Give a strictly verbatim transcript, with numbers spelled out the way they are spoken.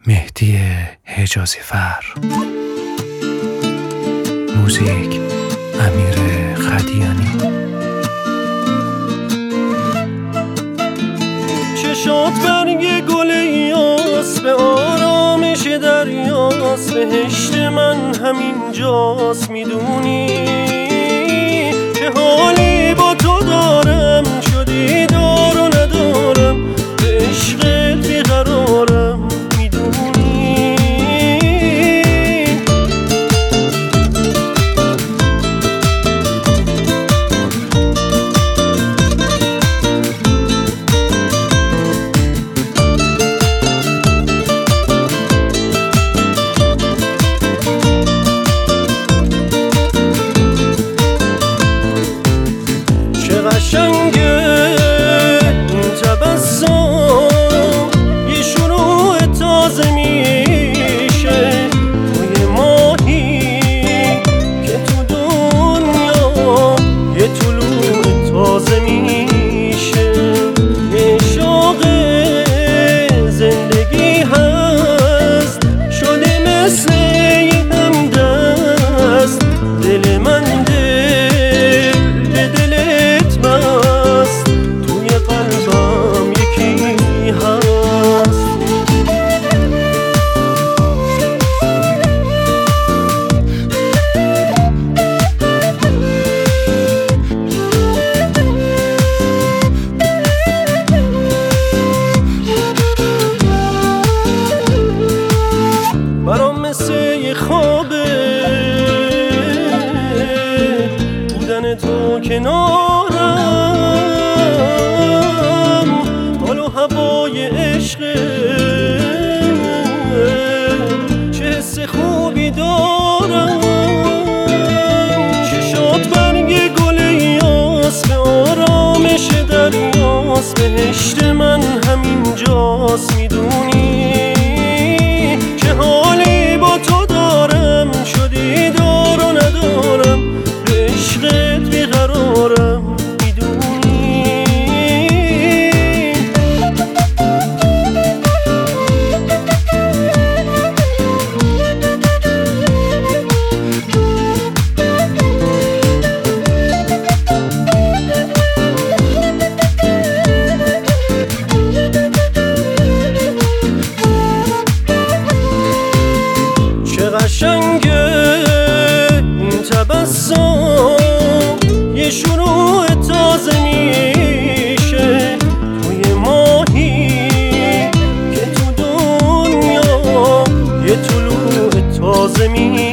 مهدی حجازی فر، موزیک امیر خدیانی. چشات برگ گل یاس، به آرامش دریاست، بهشت من همینجاست. میدونی چه حالی با تو دارم، شدی دار و ندارم، به عشقت بیقرارم. میدونی چه قشنگه این تبسم، یه شروع تازه میشه. توی ماهی که تو دنیا یه طلوع تازه میشه. یه شوق زندگی هست، شده مثل یه همدست. دل من دل به دلت مست، توی قلبم یکی هست. برام مثل یه خوابه بودن تو کنارم، حال و هوای عشقه، چه حس خوبی دارم. چشات برگ گل یاس، به آرامش دریاست، بهشت من همینجاست. میدونی چه حالی با تو دارم، شدی دار و ندارم، به عشقت بیقرارم. میدونی چه قشنگه این تبسم، یه شروع تازه میشه. توی ماهی که تو دنیا یه طلوع تازه میشه.